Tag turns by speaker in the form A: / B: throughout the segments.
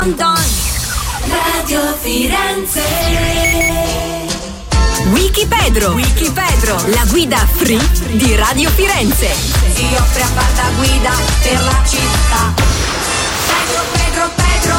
A: Radio Firenze.
B: Wikipedro, la guida free di Radio Firenze.
A: Si offre a far da guida per la città. Pedro,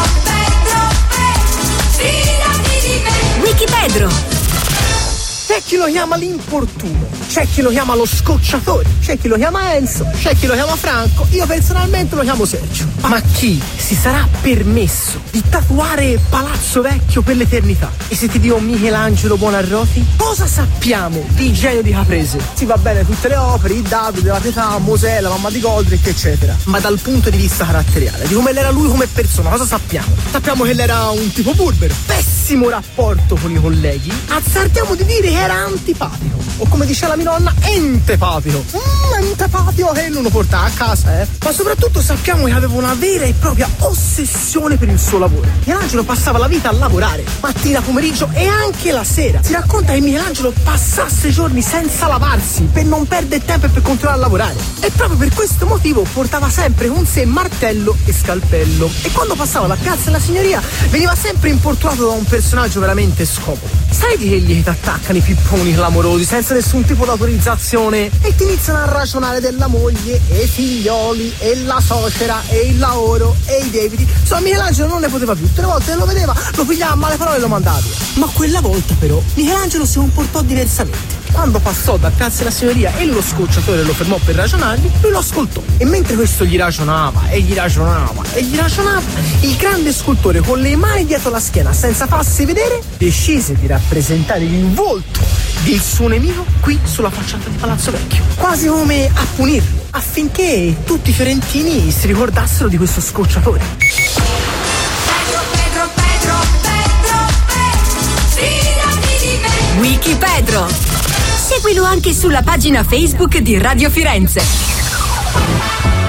A: fidati di me.
B: Wikipedro.
C: C'è chi lo chiama l'importuno, c'è chi lo chiama lo scocciatore, c'è chi lo chiama Enzo, c'è chi lo chiama Franco, io personalmente lo chiamo Sergio. Ma chi si sarà permesso di tatuare Palazzo Vecchio per l'eternità? E se ti dico Michelangelo Buonarroti? Cosa sappiamo di Genio di Caprese? Sì, va bene tutte le opere, il Davide, la Pietà, Mosè, la mamma di Goldrick, eccetera. Ma dal punto di vista caratteriale, di come era lui come persona, cosa sappiamo? Sappiamo che lui era un tipo burbero, pessimo rapporto con i colleghi, azzardiamo di dire che era antipatico, o come dice la mia nonna, entepatico. Entepatico che non lo portava a casa, Ma soprattutto sappiamo che aveva una vera e propria ossessione per il suo lavoro. Michelangelo passava la vita a lavorare, mattina, pomeriggio e anche la sera. Si racconta che Michelangelo passasse giorni senza lavarsi per non perdere tempo e per continuare a lavorare. E proprio per questo motivo portava sempre con sé martello e scalpello. E quando passava da Piazza della Signoria veniva sempre importunato da un personaggio veramente scomodo. Sai di quelli che ti attaccano i pipponi clamorosi senza nessun tipo di autorizzazione e ti iniziano a ragionare della moglie e i figlioli e la suocera e il lavoro e i debiti. Insomma, Michelangelo non ne poteva più. Tutte le volte che lo vedeva lo pigliava a male parole e lo mandava via. Ma quella volta però Michelangelo si comportò diversamente. Quando passò da Piazza della Signoria e lo scocciatore lo fermò per ragionargli, lui lo ascoltò. E mentre questo gli ragionava, il grande scultore con le mani dietro la schiena senza farsi vedere decise di rappresentare il volto del suo nemico qui sulla facciata di Palazzo Vecchio, quasi come a punirlo, affinché tutti i fiorentini si ricordassero di questo scocciatore.
A: Pedro, fidati di me.
B: Wikipedro. Seguilo anche sulla pagina Facebook di Radio Firenze.